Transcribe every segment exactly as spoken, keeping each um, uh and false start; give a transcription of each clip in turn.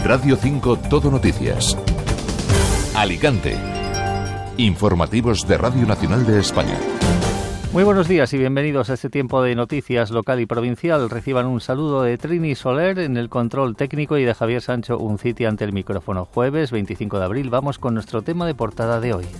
Radio cinco Todo Noticias. Alicante. Informativos de Radio Nacional de España. Muy buenos días y bienvenidos a este tiempo de noticias local y provincial. Reciban un saludo de Trini Soler en el control técnico y de Javier Sancho Unciti ante el micrófono. Jueves veinticinco de abril, vamos con nuestro tema de portada de hoy.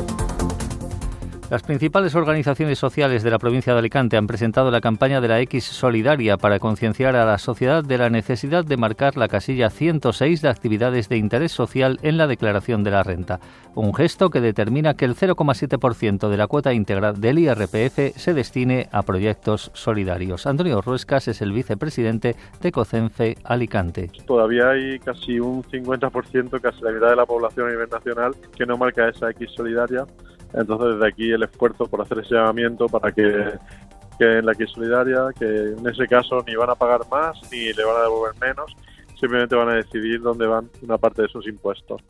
Las principales organizaciones sociales de la provincia de Alicante han presentado la campaña de la X Solidaria para concienciar a la sociedad de la necesidad de marcar la casilla ciento seis de actividades de interés social en la declaración de la renta. Un gesto que determina que el cero coma siete por ciento de la cuota íntegra del I R P F se destine a proyectos solidarios. Antonio Ruescas es el vicepresidente de COCENFE Alicante. Todavía hay casi un cincuenta por ciento, casi la mitad de la población a nivel nacional, que no marca esa X Solidaria. Entonces, desde aquí el esfuerzo por hacer ese llamamiento para que, que en la X Solidaria, que en ese caso ni van a pagar más ni le van a devolver menos, simplemente van a decidir dónde van una parte de sus impuestos.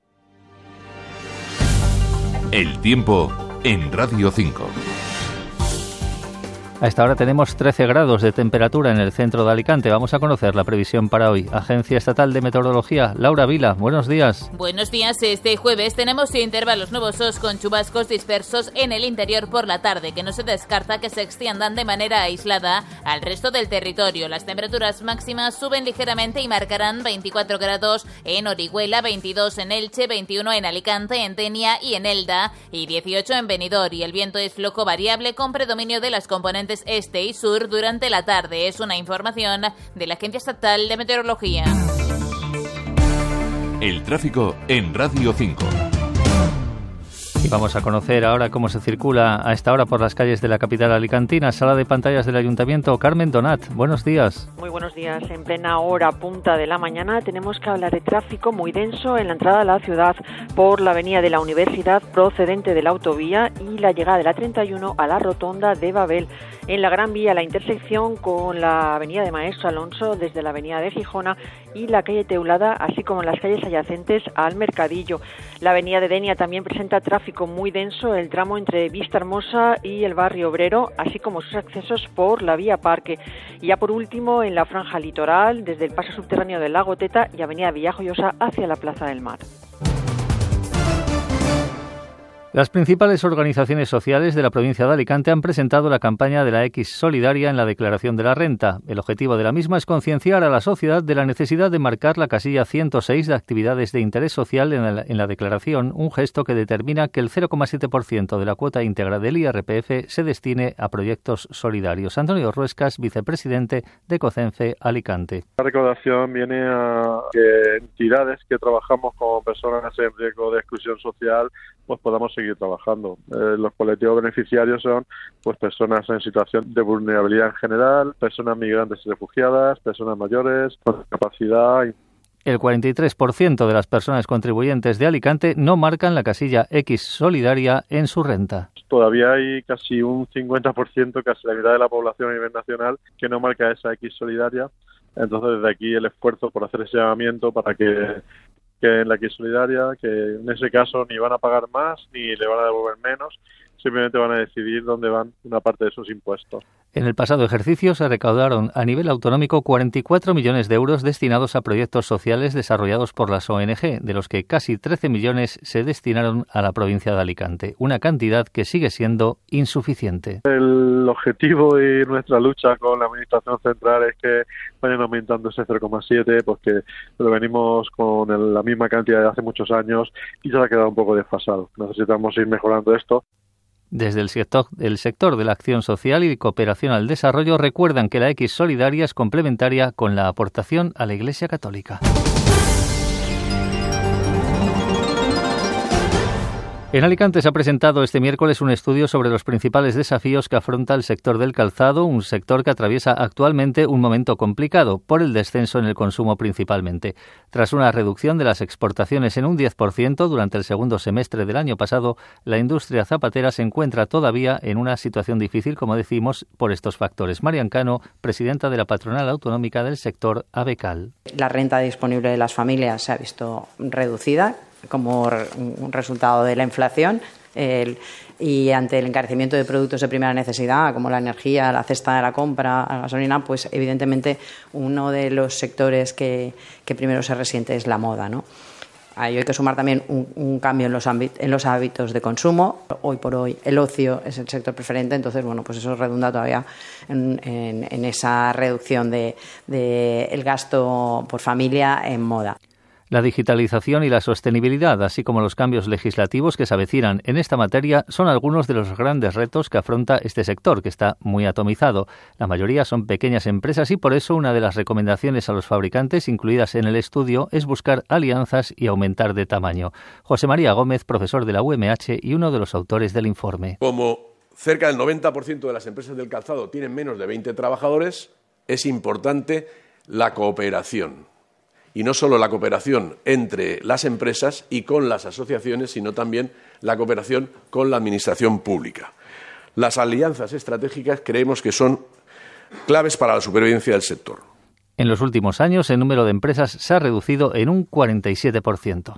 El tiempo en Radio cinco. A esta hora tenemos trece grados de temperatura en el centro de Alicante. Vamos a conocer la previsión para hoy. Agencia Estatal de Meteorología, Laura Vila, buenos días. Buenos días. Este jueves tenemos intervalos nubosos con chubascos dispersos en el interior por la tarde, que no se descarta que se extiendan de manera aislada al resto del territorio. Las temperaturas máximas suben ligeramente y marcarán veinticuatro grados en Orihuela, veintidós en Elche, veintiuno en Alicante, en Denia y en Elda y dieciocho en Benidorm. Y el viento es flojo variable con predominio de las componentes este y sur durante la tarde. Es una información de la Agencia Estatal de Meteorología. El tráfico en Radio cinco. Y vamos a conocer ahora cómo se circula a esta hora por las calles de la capital alicantina. Sala de pantallas del Ayuntamiento, Carmen Donat, buenos días. Muy buenos días. En plena hora punta de la mañana tenemos que hablar de tráfico muy denso en la entrada a la ciudad por la avenida de la Universidad procedente de la autovía y la llegada de la treinta y uno a la rotonda de Babel. En la Gran Vía, la intersección con la avenida de Maestro Alonso desde la avenida de Gijona y la calle Teulada, así como en las calles adyacentes al Mercadillo. La avenida de Denia también presenta tráfico muy denso, el tramo entre Vista Hermosa y el barrio Obrero, así como sus accesos por la vía Parque. Y ya por último, en la franja litoral, desde el paso subterráneo del Lago Teta y avenida Villajoyosa hacia la Plaza del Mar. Las principales organizaciones sociales de la provincia de Alicante han presentado la campaña de la X Solidaria en la declaración de la renta. El objetivo de la misma es concienciar a la sociedad de la necesidad de marcar la casilla ciento seis de actividades de interés social en la, en la declaración, un gesto que determina que el cero coma siete por ciento de la cuota íntegra del I R P F se destine a proyectos solidarios. Antonio Ruescas, vicepresidente de COCENFE Alicante. La recaudación viene a que entidades que trabajamos con personas en riesgo de exclusión social pues podamos seguir trabajando. Eh, los colectivos beneficiarios son pues personas en situación de vulnerabilidad en general, personas migrantes y refugiadas, personas mayores con discapacidad. El cuarenta y tres por ciento de las personas contribuyentes de Alicante no marcan la casilla X Solidaria en su renta. Todavía hay casi un cincuenta por ciento, casi la mitad de la población a nivel nacional, que no marca esa X Solidaria. Entonces, desde aquí el esfuerzo por hacer ese llamamiento para que que en la X Solidaria, que en ese caso ni van a pagar más ni le van a devolver menos, simplemente van a decidir dónde van una parte de sus impuestos. En el pasado ejercicio se recaudaron a nivel autonómico cuarenta y cuatro millones de euros destinados a proyectos sociales desarrollados por las O N G, de los que casi trece millones se destinaron a la provincia de Alicante, una cantidad que sigue siendo insuficiente. El objetivo y nuestra lucha con la Administración Central es que vayan aumentando ese cero coma siete, porque lo venimos con el, la misma cantidad de hace muchos años y ya ha quedado un poco desfasado. Necesitamos ir mejorando esto. Desde el sector, el sector de la acción social y cooperación al desarrollo recuerdan que la X Solidaria es complementaria con la aportación a la Iglesia Católica. En Alicante se ha presentado este miércoles un estudio sobre los principales desafíos que afronta el sector del calzado, un sector que atraviesa actualmente un momento complicado por el descenso en el consumo principalmente. Tras una reducción de las exportaciones en un diez por ciento durante el segundo semestre del año pasado, la industria zapatera se encuentra todavía en una situación difícil, como decimos, por estos factores. Marian Cano, presidenta de la patronal autonómica del sector ABECAL. La renta disponible de las familias se ha visto reducida como un resultado de la inflación El, y ante el encarecimiento de productos de primera necesidad, como la energía, la cesta de la compra, la gasolina, pues evidentemente uno de los sectores que, que primero se resiente es la moda, ¿no? A ello hay que sumar también un, un cambio en los, ámbit, en los hábitos de consumo. Hoy por hoy el ocio es el sector preferente, entonces bueno, pues eso redunda todavía en, en, en esa reducción de, de el gasto por familia en moda. La digitalización y la sostenibilidad, así como los cambios legislativos que se avecinan en esta materia, son algunos de los grandes retos que afronta este sector, que está muy atomizado. La mayoría son pequeñas empresas y por eso una de las recomendaciones a los fabricantes incluidas en el estudio es buscar alianzas y aumentar de tamaño. José María Gómez, profesor de la U M H y uno de los autores del informe. Como cerca del noventa por ciento de las empresas del calzado tienen menos de veinte trabajadores, es importante la cooperación. Y no solo la cooperación entre las empresas y con las asociaciones, sino también la cooperación con la administración pública. Las alianzas estratégicas creemos que son claves para la supervivencia del sector. En los últimos años, el número de empresas se ha reducido en un cuarenta y siete por ciento.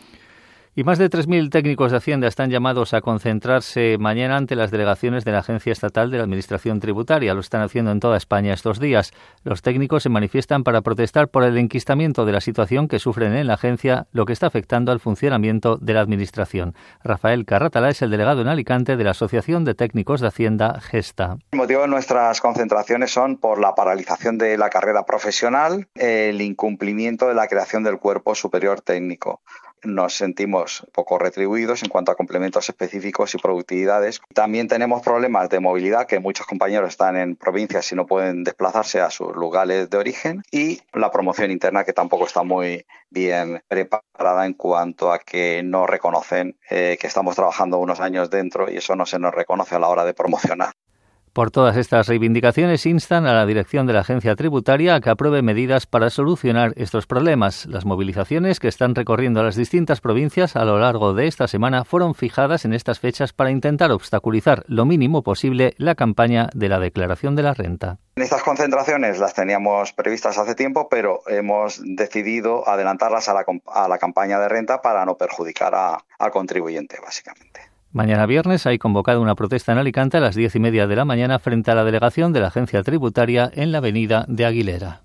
Y más de tres mil técnicos de Hacienda están llamados a concentrarse mañana ante las delegaciones de la Agencia Estatal de la Administración Tributaria. Lo están haciendo en toda España estos días. Los técnicos se manifiestan para protestar por el enquistamiento de la situación que sufren en la agencia, lo que está afectando al funcionamiento de la Administración. Rafael Carratalá es el delegado en Alicante de la Asociación de Técnicos de Hacienda, Gesta. El motivo de nuestras concentraciones son por la paralización de la carrera profesional, el incumplimiento de la creación del Cuerpo Superior Técnico. Nos sentimos poco retribuidos en cuanto a complementos específicos y productividades. También tenemos problemas de movilidad, que muchos compañeros están en provincias y no pueden desplazarse a sus lugares de origen, y la promoción interna, que tampoco está muy bien preparada en cuanto a que no reconocen eh, que estamos trabajando unos años dentro y eso no se nos reconoce a la hora de promocionar. Por todas estas reivindicaciones instan a la dirección de la agencia tributaria a que apruebe medidas para solucionar estos problemas. Las movilizaciones que están recorriendo las distintas provincias a lo largo de esta semana fueron fijadas en estas fechas para intentar obstaculizar lo mínimo posible la campaña de la declaración de la renta. Estas concentraciones las teníamos previstas hace tiempo, pero hemos decidido adelantarlas a la, a la campaña de renta para no perjudicar a, al contribuyente, básicamente. Mañana viernes hay convocado una protesta en Alicante a las diez y media de la mañana frente a la delegación de la Agencia Tributaria en la avenida de Aguilera.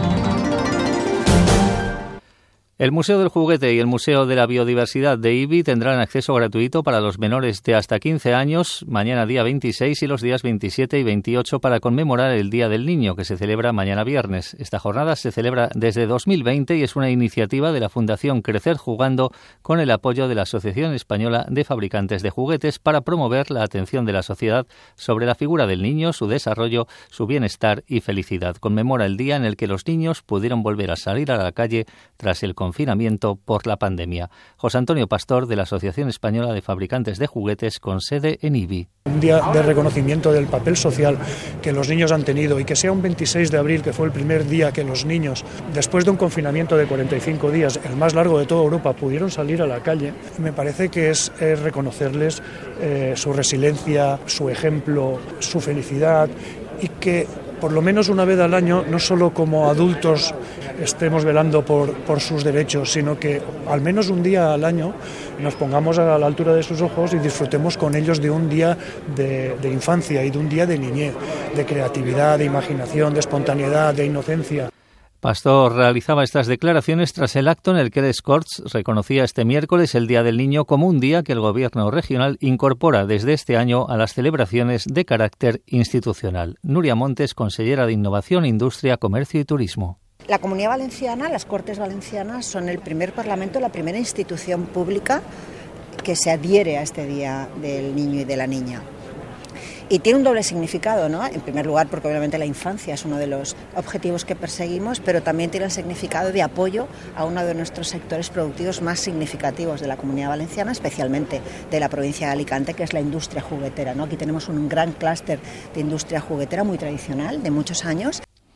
El Museo del Juguete y el Museo de la Biodiversidad de I B I tendrán acceso gratuito para los menores de hasta quince años mañana día veintiséis y los días veintisiete y veintiocho para conmemorar el Día del Niño, que se celebra mañana viernes. Esta jornada se celebra desde dos mil veinte y es una iniciativa de la Fundación Crecer Jugando con el apoyo de la Asociación Española de Fabricantes de Juguetes para promover la atención de la sociedad sobre la figura del niño, su desarrollo, su bienestar y felicidad. Conmemora el día en el que los niños pudieron volver a salir a la calle tras el confinamiento confinamiento por la pandemia. José Antonio Pastor, de la Asociación Española de Fabricantes de Juguetes, con sede en I B I. Un día de reconocimiento del papel social que los niños han tenido y que sea un veintiséis de abril, que fue el primer día que los niños, después de un confinamiento de cuarenta y cinco días, el más largo de toda Europa, pudieron salir a la calle, me parece que es, es reconocerles eh, su resiliencia, su ejemplo, su felicidad, y que por lo menos una vez al año, no solo como adultos estemos velando por, por sus derechos, sino que al menos un día al año nos pongamos a la altura de sus ojos y disfrutemos con ellos de un día de, de infancia y de un día de niñez, de creatividad, de imaginación, de espontaneidad, de inocencia. Pastor realizaba estas declaraciones tras el acto en el que Les Corts reconocía este miércoles el Día del Niño como un día que el Gobierno regional incorpora desde este año a las celebraciones de carácter institucional. Nuria Montes, consellera de Innovación, Industria, Comercio y Turismo. La Comunidad Valenciana, las Cortes Valencianas, son el primer parlamento, la primera institución pública que se adhiere a este Día del Niño y de la Niña. Y tiene un doble significado, ¿no? En primer lugar, porque obviamente la infancia es uno de los objetivos que perseguimos, pero también tiene el significado de apoyo a uno de nuestros sectores productivos más significativos de la Comunidad Valenciana, especialmente de la provincia de Alicante, que es la industria juguetera, ¿no? Aquí tenemos un gran clúster de industria juguetera muy tradicional, de muchos años.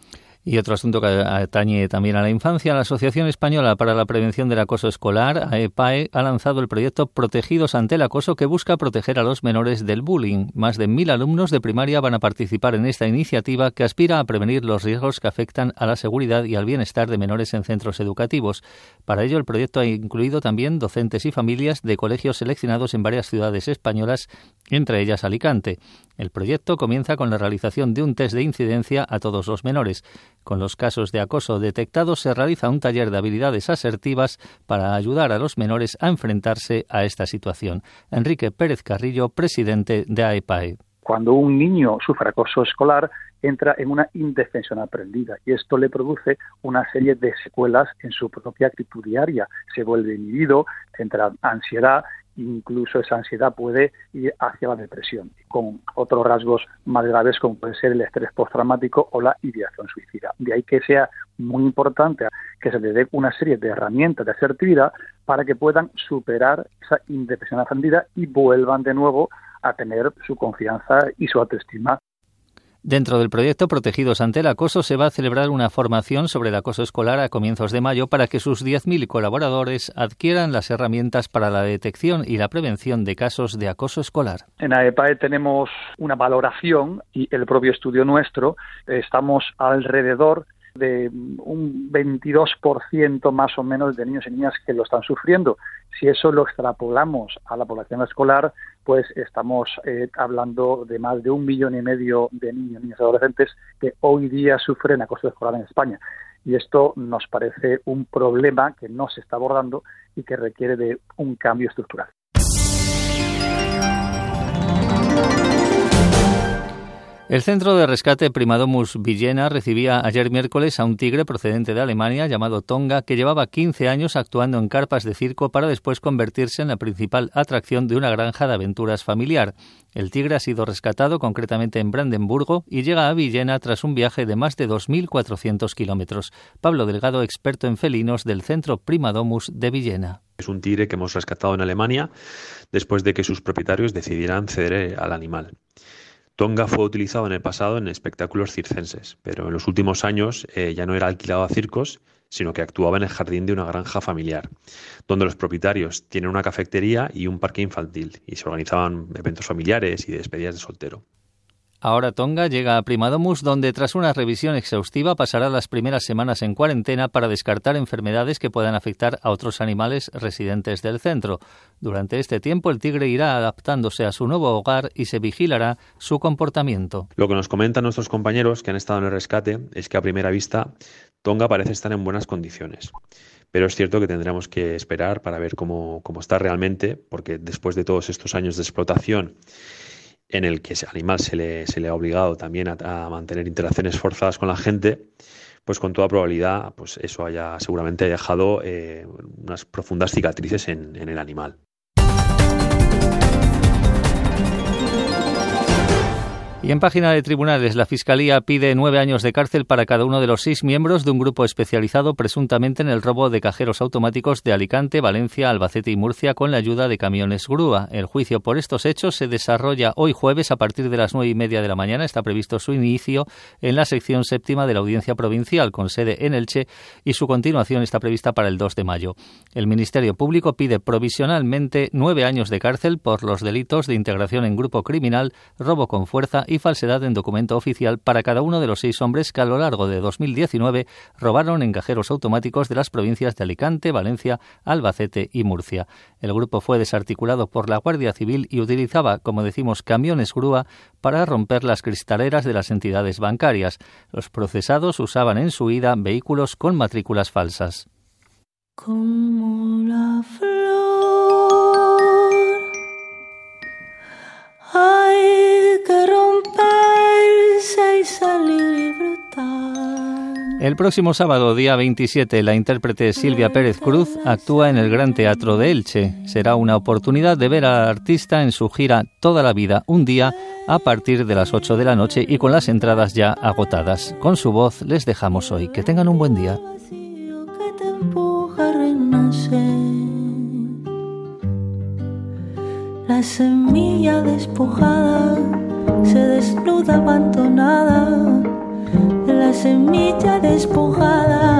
Y otro asunto que atañe también a la infancia, la Asociación Española para la Prevención del Acoso Escolar, A E P A E, ha lanzado el proyecto Protegidos ante el Acoso, que busca proteger a los menores del bullying. Más de mil alumnos de primaria van a participar en esta iniciativa que aspira a prevenir los riesgos que afectan a la seguridad y al bienestar de menores en centros educativos. Para ello, el proyecto ha incluido también docentes y familias de colegios seleccionados en varias ciudades españolas, entre ellas Alicante. El proyecto comienza con la realización de un test de incidencia a todos los menores. Con los casos de acoso detectados se realiza un taller de habilidades asertivas para ayudar a los menores a enfrentarse a esta situación. Enrique Pérez Carrillo, presidente de A E P A E. Cuando un niño sufre acoso escolar, entra en una indefensión aprendida y esto le produce una serie de secuelas en su propia actitud diaria. Se vuelve inhibido, entra ansiedad, incluso esa ansiedad puede ir hacia la depresión, con otros rasgos más graves como puede ser el estrés postraumático o la ideación suicida. De ahí que sea muy importante que se le dé una serie de herramientas de asertividad para que puedan superar esa indefensión aprendida y vuelvan de nuevo a tener su confianza y su autoestima. Dentro del proyecto Protegidos ante el Acoso se va a celebrar una formación sobre el acoso escolar a comienzos de mayo para que sus diez mil colaboradores adquieran las herramientas para la detección y la prevención de casos de acoso escolar. En A E P A E tenemos una valoración y el propio estudio nuestro, estamos alrededor de un veintidós por ciento más o menos de niños y niñas que lo están sufriendo. Si eso lo extrapolamos a la población escolar, pues estamos eh, hablando de más de un millón y medio de niños, niñas y adolescentes que hoy día sufren acoso escolar en España. Y esto nos parece un problema que no se está abordando y que requiere de un cambio estructural. El Centro de Rescate Primadomus Villena recibía ayer miércoles a un tigre procedente de Alemania llamado Tonga, que llevaba quince años actuando en carpas de circo para después convertirse en la principal atracción de una granja de aventuras familiar. El tigre ha sido rescatado concretamente en Brandenburgo y llega a Villena tras un viaje de más de dos mil cuatrocientos kilómetros. Pablo Delgado, experto en felinos del Centro Primadomus de Villena. Es un tigre que hemos rescatado en Alemania después de que sus propietarios decidieran ceder al animal. Tonga fue utilizado en el pasado en espectáculos circenses, pero en los últimos años eh, ya no era alquilado a circos, sino que actuaba en el jardín de una granja familiar, donde los propietarios tienen una cafetería y un parque infantil, y se organizaban eventos familiares y despedidas de soltero. Ahora Tonga llega a Primadomus, donde tras una revisión exhaustiva pasará las primeras semanas en cuarentena para descartar enfermedades que puedan afectar a otros animales residentes del centro. Durante este tiempo el tigre irá adaptándose a su nuevo hogar y se vigilará su comportamiento. Lo que nos comentan nuestros compañeros que han estado en el rescate es que a primera vista Tonga parece estar en buenas condiciones. Pero es cierto que tendremos que esperar para ver cómo, cómo está realmente, porque después de todos estos años de explotación en el que ese animal se le, se le ha obligado también a, a mantener interacciones forzadas con la gente, pues con toda probabilidad pues eso haya seguramente haya dejado eh, unas profundas cicatrices en, en el animal. Y en página de tribunales, la Fiscalía pide nueve años de cárcel para cada uno de los seis miembros de un grupo especializado presuntamente en el robo de cajeros automáticos de Alicante, Valencia, Albacete y Murcia con la ayuda de camiones grúa. El juicio por estos hechos se desarrolla hoy jueves a partir de las nueve y media de la mañana. Está previsto su inicio en la sección séptima de la Audiencia Provincial, con sede en Elche, y su continuación está prevista para el dos de mayo. El Ministerio Público pide provisionalmente nueve años de cárcel por los delitos de integración en grupo criminal, robo con fuerza y falsedad en documento oficial para cada uno de los seis hombres que a lo largo de dos mil diecinueve robaron en cajeros automáticos de las provincias de Alicante, Valencia, Albacete y Murcia. El grupo fue desarticulado por la Guardia Civil y utilizaba, como decimos, camiones grúa para romper las cristaleras de las entidades bancarias. Los procesados usaban en su huida vehículos con matrículas falsas. Como la flor, hay que romperse y salir y brotar. El próximo sábado, día veintisiete, la intérprete Silvia Pérez Cruz actúa en el Gran Teatro de Elche. Será una oportunidad de ver al artista en su gira Toda la vida, un día, a partir de las ocho de la noche y con las entradas ya agotadas. Con su voz les dejamos hoy. Que tengan un buen día. La semilla despojada se desnuda abandonada la semilla despojada